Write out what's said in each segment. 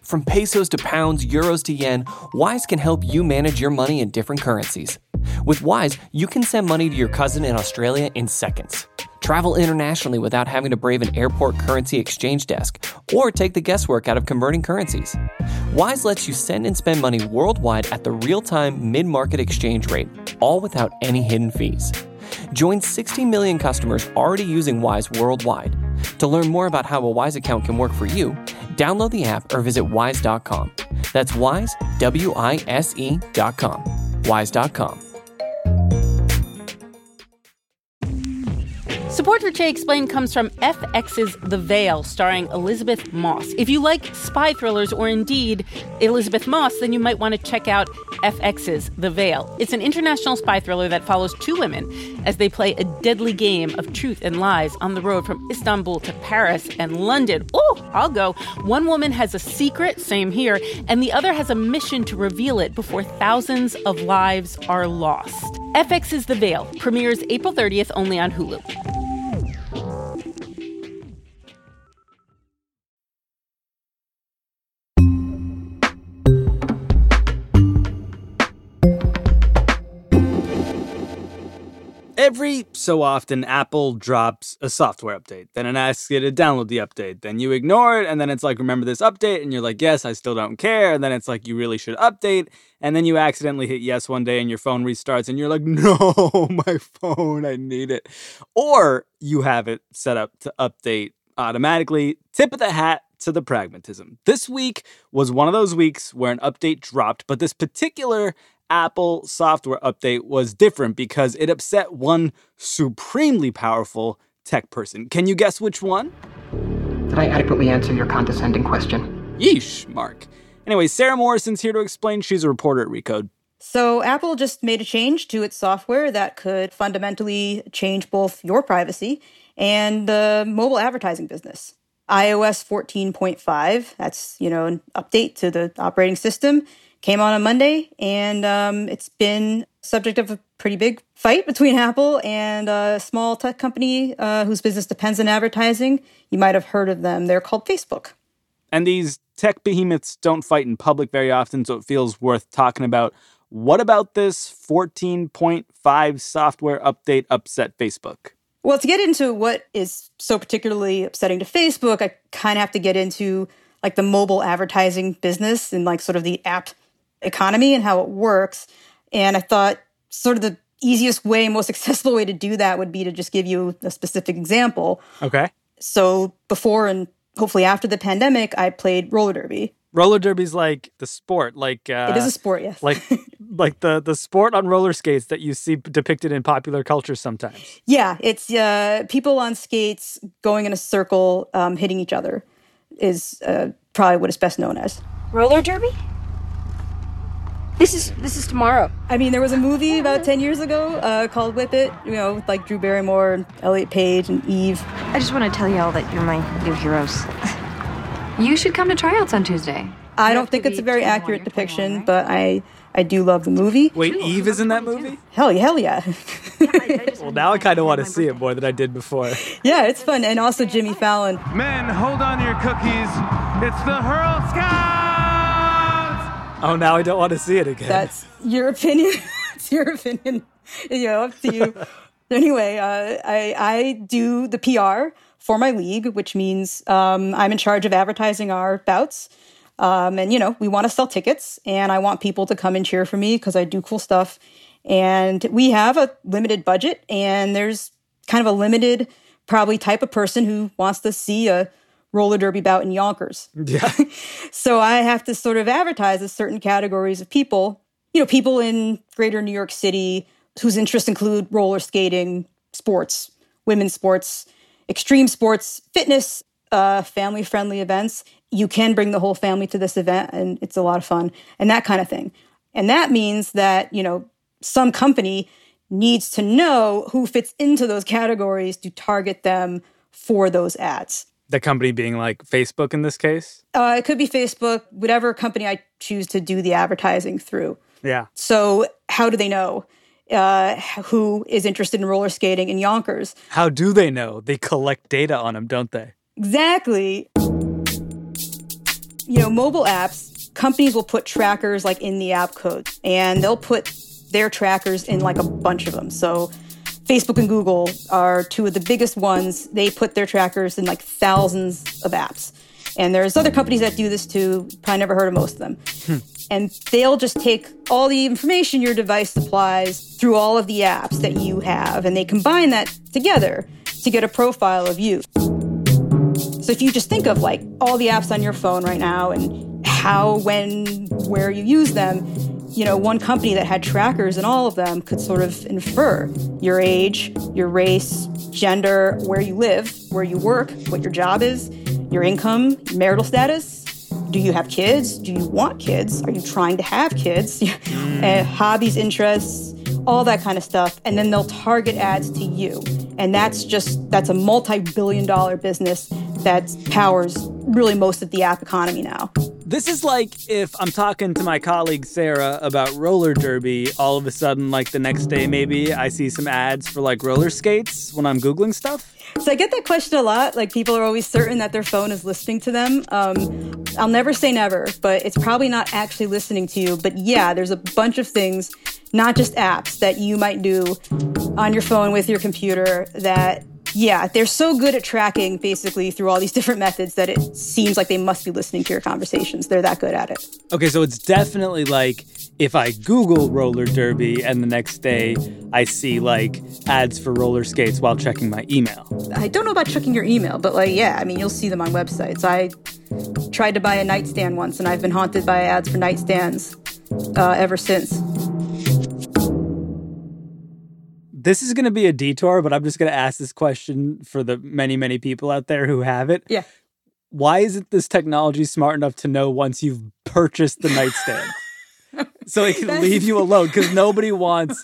From pesos to pounds, euros to yen, Wise can help you manage your money in different currencies. With Wise, you can send money to your cousin in Australia in seconds. Travel internationally without having to brave an airport currency exchange desk or take the guesswork out of converting currencies. Wise lets you send and spend money worldwide at the real-time mid-market exchange rate, all without any hidden fees. Join 60 million customers already using Wise worldwide. To learn more about how a Wise account can work for you, download the app or visit wise.com. That's Wise, WISE.com. Wise.com. Support for Che Explained comes from FX's The Veil, starring Elizabeth Moss. If you like spy thrillers or indeed Elizabeth Moss, then you might want to check out FX's The Veil. It's an international spy thriller that follows two women as they play a deadly game of truth and lies on the road from Istanbul to Paris and London. Oh, I'll go. One woman has a secret, same here, and the other has a mission to reveal it before thousands of lives are lost. FX's The Veil premieres April 30th only on Hulu. Every so often, Apple drops a software update. Then it asks you to download the update. Then you ignore it, and then it's like, remember this update? And you're like, yes, I still don't care. And then it's like, you really should update. And then you accidentally hit yes one day, and your phone restarts, and you're like, no, my phone, I need it. Or you have it set up to update automatically. Tip of the hat to the pragmatism. This week was one of those weeks where an update dropped, but this particular Apple software update was different because it upset one supremely powerful tech person. Can you guess which one? Did I adequately answer your condescending question? Yeesh, Mark. Anyway, Sarah Morrison's here to explain. She's a reporter at Recode. So Apple just made a change to its software that could fundamentally change both your privacy and the mobile advertising business. iOS 14.5, that's, an update to the operating system, came on Monday, and it's been subject of a pretty big fight between Apple and a small tech company whose business depends on advertising. You might have heard of them. They're called Facebook. And these tech behemoths don't fight in public very often, so it feels worth talking about. What about this 14.5 software update upset Facebook? Well, to get into what is so particularly upsetting to Facebook, I kind of have to get into the mobile advertising business and sort of the app economy and how it works. And I thought sort of the easiest way, most accessible way to do that would be to just give you a specific example. Okay. So before and hopefully after the pandemic, I played roller derby. Roller derby's like the sport, it is a sport, yes. like the sport on roller skates that you see depicted in popular culture sometimes. Yeah, it's people on skates going in a circle, hitting each other is probably what it's best known as. Roller derby? This is tomorrow. I mean, there was a movie about 10 years ago called Whip It, with Drew Barrymore and Elliot Page and Eve. I just want to tell y'all that you're my new heroes. You should come to tryouts on Tuesday. I don't think it's a very accurate depiction, but I do love the movie. Wait, Eve is in that movie? Hell yeah. Well, now I kind of want to see it more than I did before. Yeah, it's fun. And also Jimmy Fallon. Men, hold on to your cookies. It's the Hurl Scouts! Oh, now I don't want to see it again. That's your opinion. It's your opinion. Up to you. Anyway, I do the PR for my league, which means I'm in charge of advertising our bouts. And, we want to sell tickets, and I want people to come and cheer for me because I do cool stuff. And we have a limited budget, and there's kind of a limited, probably type of person who wants to see a roller derby bout in Yonkers. Yeah. So I have to sort of advertise a certain categories of people, people in greater New York City whose interests include roller skating, sports, women's sports, extreme sports, fitness, family-friendly events. You can bring the whole family to this event, and it's a lot of fun, and that kind of thing. And that means that, some company needs to know who fits into those categories to target them for those ads. The company being like Facebook in this case? It could be Facebook, whatever company I choose to do the advertising through. Yeah. So how do they know who is interested in roller skating in Yonkers? How do they know? They collect data on them, don't they? Exactly. mobile apps, companies will put trackers like in the app code, and they'll put their trackers in like a bunch of them. So Facebook and Google are two of the biggest ones. They put their trackers in like thousands of apps. And there's other companies that do this too. Probably never heard of most of them. And they'll just take all the information your device supplies through all of the apps that you have, and they combine that together to get a profile of you. So if you just think of like all the apps on your phone right now and how, when, where you use them, one company that had trackers in all of them could sort of infer your age, your race, gender, where you live, where you work, what your job is, your income, marital status. Do you have kids? Do you want kids? Are you trying to have kids? Hobbies, interests, all that kind of stuff. And then they'll target ads to you. And that's a multi-billion-dollar business that powers really most of the app economy now. This is like if I'm talking to my colleague Sarah about roller derby, all of a sudden, like the next day maybe, I see some ads for like roller skates when I'm Googling stuff. So I get that question a lot. Like, people are always certain that their phone is listening to them. I'll never say never, but it's probably not actually listening to you. But yeah, there's a bunch of things, not just apps, that you might do on your phone with your computer that, yeah, they're so good at tracking basically through all these different methods that it seems like they must be listening to your conversations. They're that good at it. Okay, so it's definitely like if I Google roller derby and the next day I see like ads for roller skates while checking my email. I don't know about checking your email, but like, yeah, I mean, you'll see them on websites. I tried to buy a nightstand once, and I've been haunted by ads for nightstands ever since. This is going to be a detour, but I'm just going to ask this question for the many, many people out there who have it. Yeah. Why isn't this technology smart enough to know once you've purchased the nightstand? So it can leave you alone, because nobody wants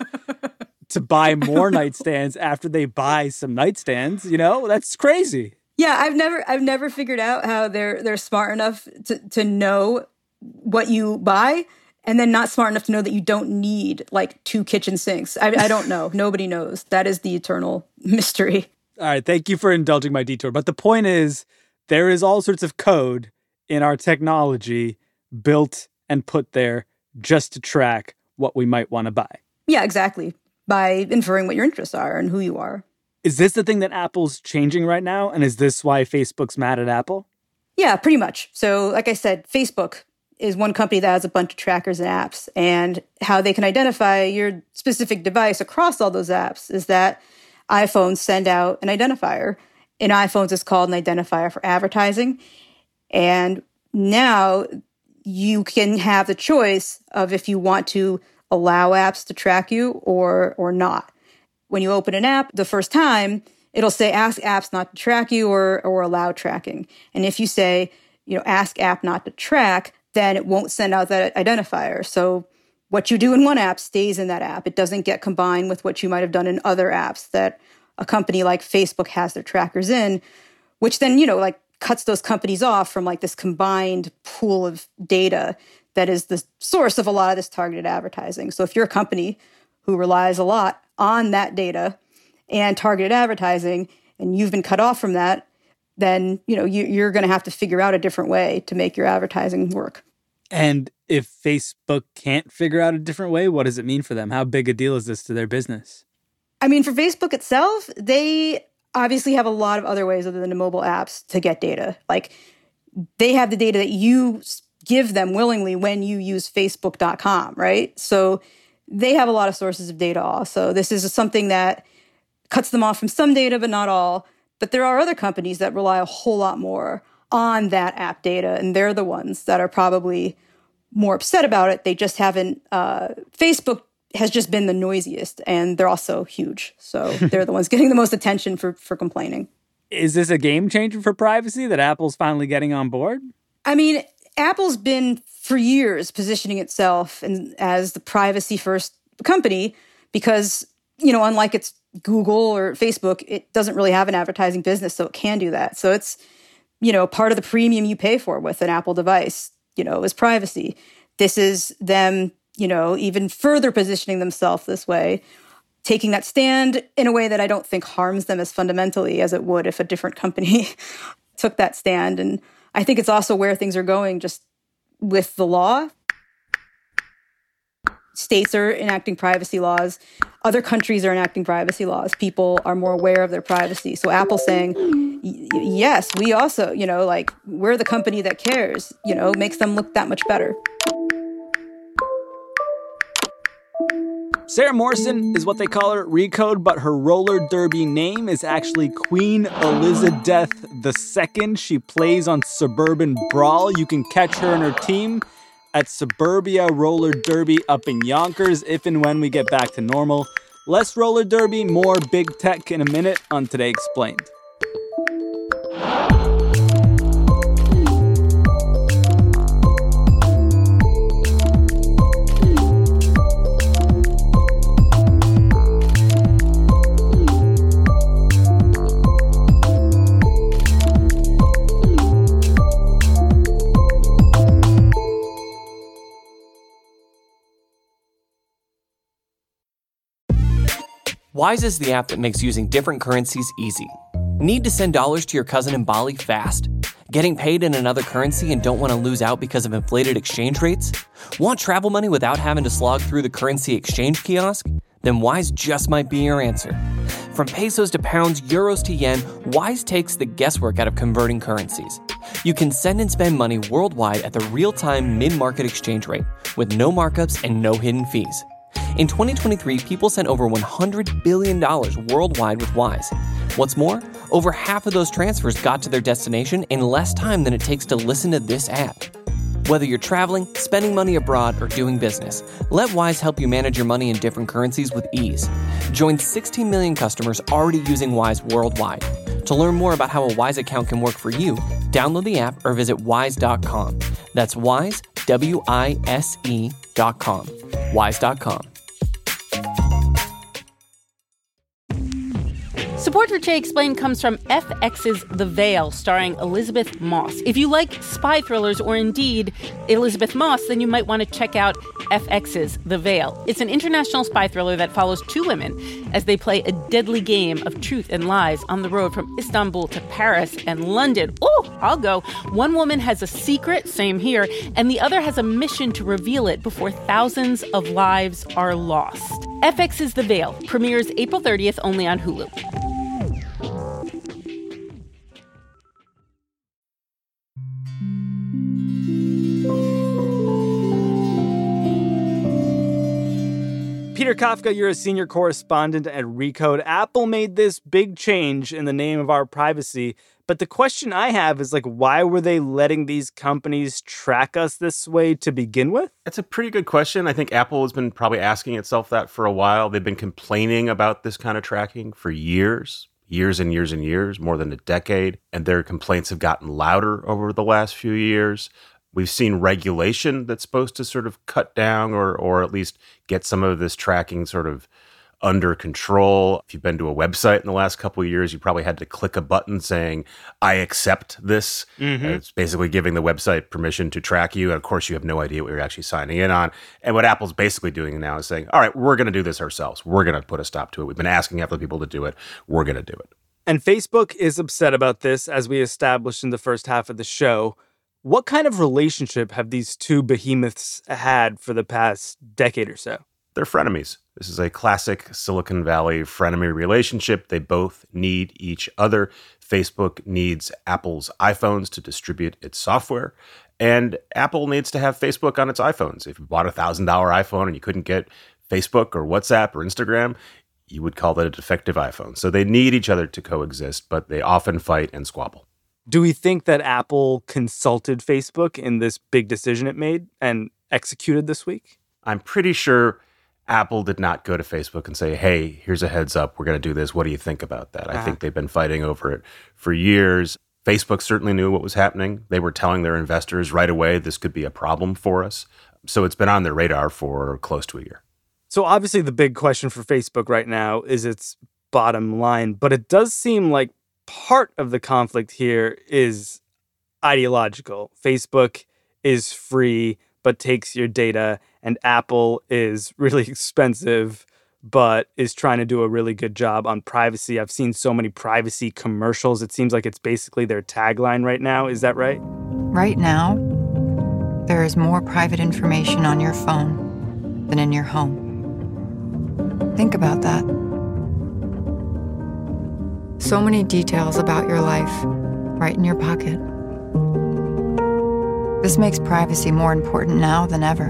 to buy more nightstands after they buy some nightstands. That's crazy. Yeah, I've never figured out how they're smart enough to know what you buy, and then not smart enough to know that you don't need like 2 kitchen sinks. I don't know. Nobody knows. That is the eternal mystery. All right, thank you for indulging my detour. But the point is, there is all sorts of code in our technology built and put there just to track what we might want to buy. Yeah, exactly. By inferring what your interests are and who you are. Is this the thing that Apple's changing right now? And is this why Facebook's mad at Apple? Yeah, pretty much. So like I said, Facebook is one company that has a bunch of trackers and apps. And how they can identify your specific device across all those apps is that iPhones send out an identifier. In iPhones, it's called an identifier for advertising. And now you can have the choice of if you want to allow apps to track you or not. When you open an app the first time, it'll say ask apps not to track you or allow tracking. And if you say, ask app not to track, then it won't send out that identifier. So what you do in one app stays in that app. It doesn't get combined with what you might have done in other apps that a company like Facebook has their trackers in, which then, cuts those companies off from like this combined pool of data that is the source of a lot of this targeted advertising. So if you're a company who relies a lot on that data and targeted advertising, and you've been cut off from that, then, you're going to have to figure out a different way to make your advertising work. And if Facebook can't figure out a different way, what does it mean for them? How big a deal is this to their business? I mean, for Facebook itself, they obviously have a lot of other ways other than the mobile apps to get data. Like, they have the data that you give them willingly when you use Facebook.com, right? So they have a lot of sources of data also. This is something that cuts them off from some data, but not all. But there are other companies that rely a whole lot more on that app data, and they're the ones that are probably more upset about it. They just haven't, Facebook has just been the noisiest, and they're also huge. So they're the ones getting the most attention for complaining. Is this a game changer for privacy that Apple's finally getting on board? I mean, Apple's been for years positioning itself as the privacy-first company because, unlike its Google or Facebook, it doesn't really have an advertising business, so it can do that. So it's, part of the premium you pay for with an Apple device, is privacy. This is them, even further positioning themselves this way, taking that stand in a way that I don't think harms them as fundamentally as it would if a different company took that stand. And I think it's also where things are going just with the law. States are enacting privacy laws. Other countries are enacting privacy laws. People are more aware of their privacy. So Apple's saying, yes, we also, like, we're the company that cares, makes them look that much better. Sarah Morrison is what they call her at Recode, but her roller derby name is actually Queen Elizabeth II. She plays on Suburban Brawl. You can catch her and her team at Suburbia Roller Derby up in Yonkers if and when we get back to normal. Less roller derby, more big tech in a minute on Today Explained. Wise is the app that makes using different currencies easy. Need to send dollars to your cousin in Bali fast? Getting paid in another currency and don't want to lose out because of inflated exchange rates? Want travel money without having to slog through the currency exchange kiosk? Then Wise just might be your answer. From pesos to pounds, euros to yen, Wise takes the guesswork out of converting currencies. You can send and spend money worldwide at the real-time mid-market exchange rate with no markups and no hidden fees. In 2023, people sent over $100 billion worldwide with Wise. What's more, over half of those transfers got to their destination in less time than it takes to listen to this app. Whether you're traveling, spending money abroad, or doing business, let Wise help you manage your money in different currencies with ease. Join 16 million customers already using Wise worldwide. To learn more about how a Wise account can work for you, download the app or visit wise.com. That's Wise, WISE.com. Wise.com. Support for Jay Explained comes from FX's The Veil, starring Elizabeth Moss. If you like spy thrillers or indeed Elizabeth Moss, then you might want to check out FX's The Veil. It's an international spy thriller that follows two women as they play a deadly game of truth and lies on the road from Istanbul to Paris and London. Oh, I'll go. One woman has a secret, same here, and the other has a mission to reveal it before thousands of lives are lost. FX's The Veil premieres April 30th only on Hulu. Peter Kafka, you're a senior correspondent at Recode. Apple made this big change in the name of our privacy, but the question I have is, why were they letting these companies track us this way to begin with? That's a pretty good question. I think Apple has been probably asking itself that for a while. They've been complaining about this kind of tracking for years and years and years, more than a decade, and their complaints have gotten louder over the last few years. We've seen regulation that's supposed to sort of cut down or at least get some of this tracking sort of under control. If you've been to a website in the last couple of years, you probably had to click a button saying, I accept this. It's basically giving the website permission to track you. And of course, you have no idea what you're actually signing in on. And what Apple's basically doing now is saying, all right, we're going to do this ourselves. We're going to put a stop to it. We've been asking other people to do it. We're going to do it. And Facebook is upset about this, as we established in the first half of the show. What kind of relationship have these two behemoths had for the past decade or so? They're frenemies. This is a classic Silicon Valley frenemy relationship. They both need each other. Facebook needs Apple's iPhones to distribute its software, and Apple needs to have Facebook on its iPhones. If you bought a $1,000 iPhone and you couldn't get Facebook or WhatsApp or Instagram, you would call that a defective iPhone. So they need each other to coexist, but they often fight and squabble. Do we think that Apple consulted Facebook in this big decision it made and executed this week? I'm pretty sure Apple did not go to Facebook and say, hey, here's a heads up. We're going to do this. What do you think about that? I think they've been fighting over it for years. Facebook certainly knew what was happening. They were telling their investors right away, this could be a problem for us. So it's been on their radar for close to a year. So obviously the big question for Facebook right now is its bottom line, but it does seem like part of the conflict here is ideological. Facebook is free, but takes your data, and Apple is really expensive, but is trying to do a really good job on privacy. I've seen so many privacy commercials. It seems like it's basically their tagline right now. Is that right? Right now, there is more private information on your phone than in your home. Think about that. So many details about your life right in your pocket. This makes privacy more important now than ever.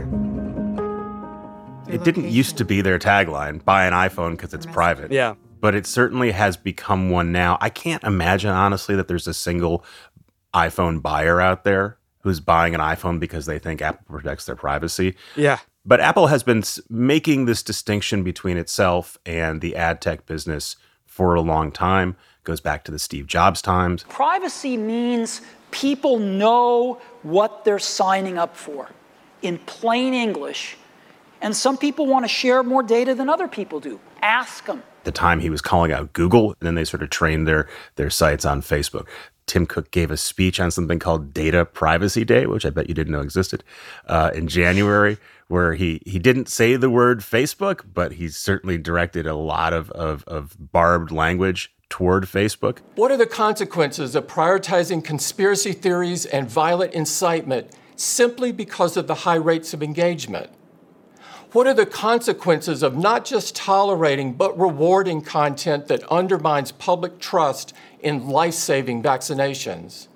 It didn't used to be their tagline, buy an iPhone because it's private. Yeah. But it certainly has become one now. I can't imagine, honestly, that there's a single iPhone buyer out there who's buying an iPhone because they think Apple protects their privacy. Yeah. But Apple has been making this distinction between itself and the ad tech business for a long time. It goes back to the Steve Jobs times. Privacy means people know what they're signing up for in plain English. And some people want to share more data than other people do. Ask them. The time he was calling out Google, and then they sort of trained their sites on Facebook. Tim Cook gave a speech on something called Data Privacy Day, which I bet you didn't know existed, in January, where he didn't say the word Facebook, but he certainly directed a lot of barbed language toward Facebook. What are the consequences of prioritizing conspiracy theories and violent incitement simply because of the high rates of engagement? What are the consequences of not just tolerating but rewarding content that undermines public trust in life-saving vaccinations?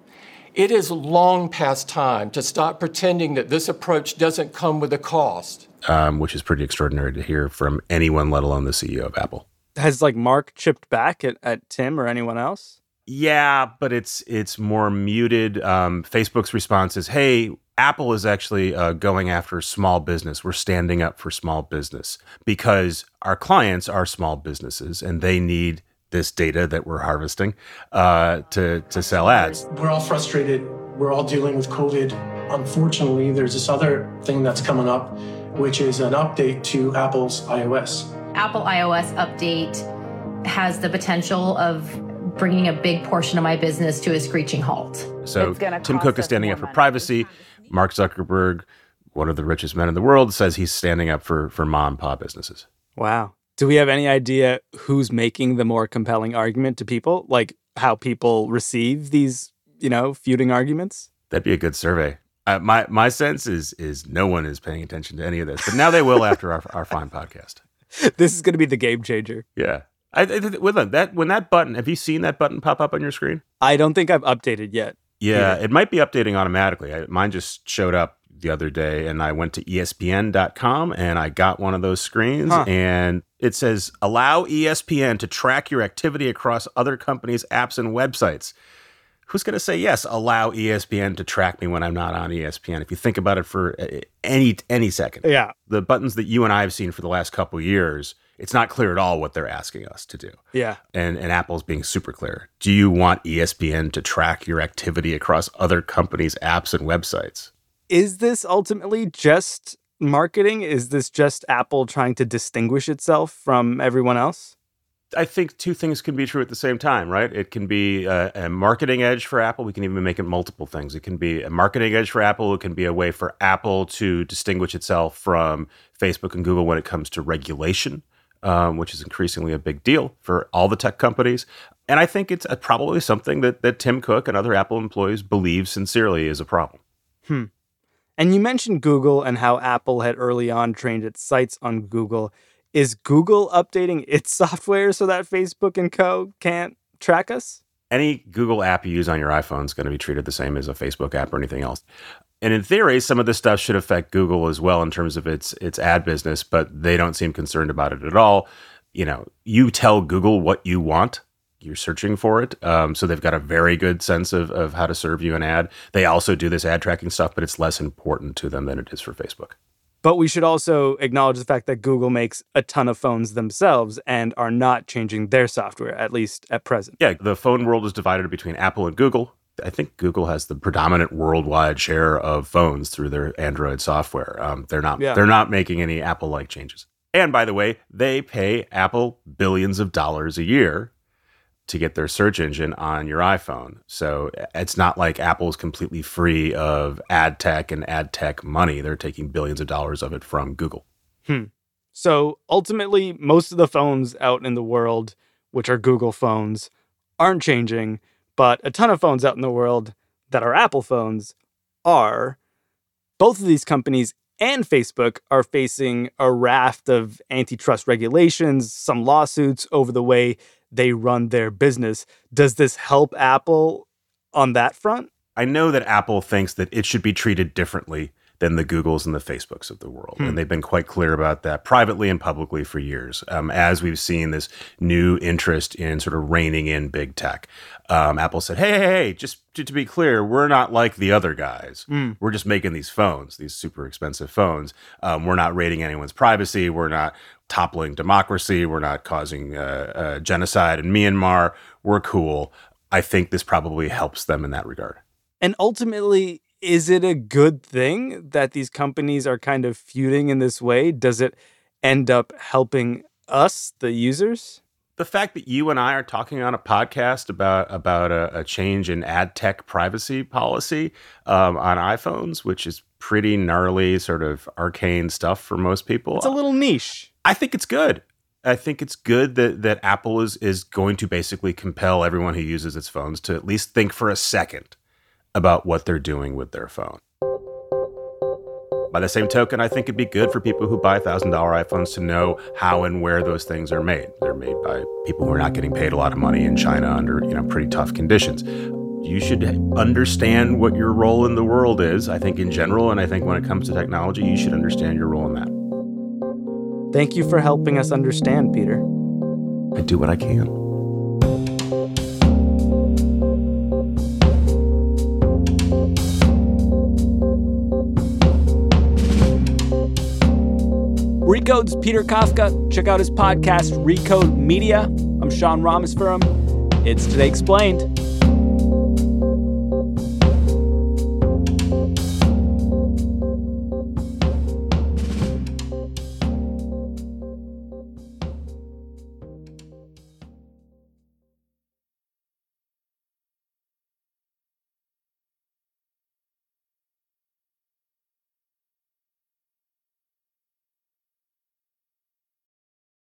It is long past time to stop pretending that this approach doesn't come with a cost. Which is pretty extraordinary to hear from anyone, let alone the CEO of Apple. Has Mark chipped back at Tim or anyone else? Yeah, but it's more muted. Facebook's response is, hey, Apple is actually going after small business. We're standing up for small business because our clients are small businesses and they need this data that we're harvesting to sell ads. We're all frustrated. We're all dealing with COVID. Unfortunately, there's this other thing that's coming up, which is an update to Apple's iOS. Apple iOS update has the potential of bringing a big portion of my business to a screeching halt. So Tim Cook is standing up for privacy. Mark Zuckerberg, one of the richest men in the world, says he's standing up for mom and pop businesses. Wow. Do we have any idea who's making the more compelling argument to people? Like how people receive these, feuding arguments? That'd be a good survey. My sense is no one is paying attention to any of this, but now they will after our fine podcast. This is going to be the game changer. Yeah. When that button, have you seen that button pop up on your screen? I don't think I've updated yet. Yeah, it might be updating automatically. Mine just showed up the other day, and I went to ESPN.com, and I got one of those screens, and it says, allow ESPN to track your activity across other companies' apps and websites. Who's going to say, yes, allow ESPN to track me when I'm not on ESPN? If you think about it for any second. Yeah. The buttons that you and I have seen for the last couple of years, it's not clear at all what they're asking us to do. Yeah. And Apple's being super clear. Do you want ESPN to track your activity across other companies' apps and websites? Is this ultimately just marketing? Is this just Apple trying to distinguish itself from everyone else? I think two things can be true at the same time, right? It can be a marketing edge for Apple. We can even make it multiple things. It can be a marketing edge for Apple. It can be a way for Apple to distinguish itself from Facebook and Google when it comes to regulation, which is increasingly a big deal for all the tech companies. And I think it's probably something that Tim Cook and other Apple employees believe sincerely is a problem. And you mentioned Google and how Apple had early on trained its sites on Google. Is Google updating its software so that Facebook and co can't track us? Any Google app you use on your iPhone is going to be treated the same as a Facebook app or anything else. And in theory, some of this stuff should affect Google as well in terms of its ad business, but they don't seem concerned about it at all. You tell Google what you want. You're searching for it. So they've got a very good sense of how to serve you an ad. They also do this ad tracking stuff, but it's less important to them than it is for Facebook. But we should also acknowledge the fact that Google makes a ton of phones themselves and are not changing their software, at least at present. Yeah, the phone world is divided between Apple and Google. I think Google has the predominant worldwide share of phones through their Android software. They're not making any Apple-like changes. And by the way, they pay Apple billions of dollars a year to get their search engine on your iPhone. So it's not like Apple is completely free of ad tech and ad tech money. They're taking billions of dollars of it from Google. So ultimately, most of the phones out in the world, which are Google phones, aren't changing, but a ton of phones out in the world, that are Apple phones are. Both of these companies and Facebook are facing a raft of antitrust regulations, some lawsuits over the way they run their business. Does this help Apple on that front? I know that Apple thinks that it should be treated differently than the Googles and the Facebooks of the world. And they've been quite clear about that privately and publicly for years, as we've seen this new interest in sort of reining in big tech. Apple said, hey, just to be clear, we're not like the other guys. We're just making these phones, these super expensive phones. We're not raiding anyone's privacy. We're not toppling democracy. We're not causing genocide in Myanmar. We're cool. I think this probably helps them in that regard. And ultimately, is it a good thing that these companies are kind of feuding in this way? Does it end up helping us, the users? The fact that you and I are talking on a podcast about a change in ad tech privacy policy on iPhones, which is pretty gnarly, sort of arcane stuff for most people. It's a little niche. I think it's good. I think it's good that Apple is going to basically compel everyone who uses its phones to at least think for a second about what they're doing with their phone. By the same token, I think it'd be good for people who buy $1,000 iPhones to know how and where those things are made. They're made by people who are not getting paid a lot of money in China under, pretty tough conditions. You should understand what your role in the world is, I think, in general, and I think when it comes to technology, you should understand your role in that. Thank you for helping us understand, Peter. I do what I can. Recode's Peter Kafka. Check out his podcast, Recode Media. I'm Sean Rameswaram. It's Today Explained.